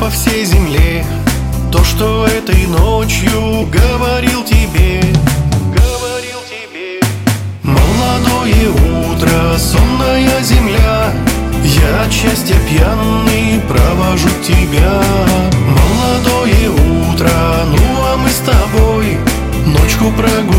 по всей земле то, что этой ночью говорил тебе. Молодое утро, сонная земля, я от счастья пьяный провожу тебя. Молодое утро, ну а мы с тобой ночку прогуляем.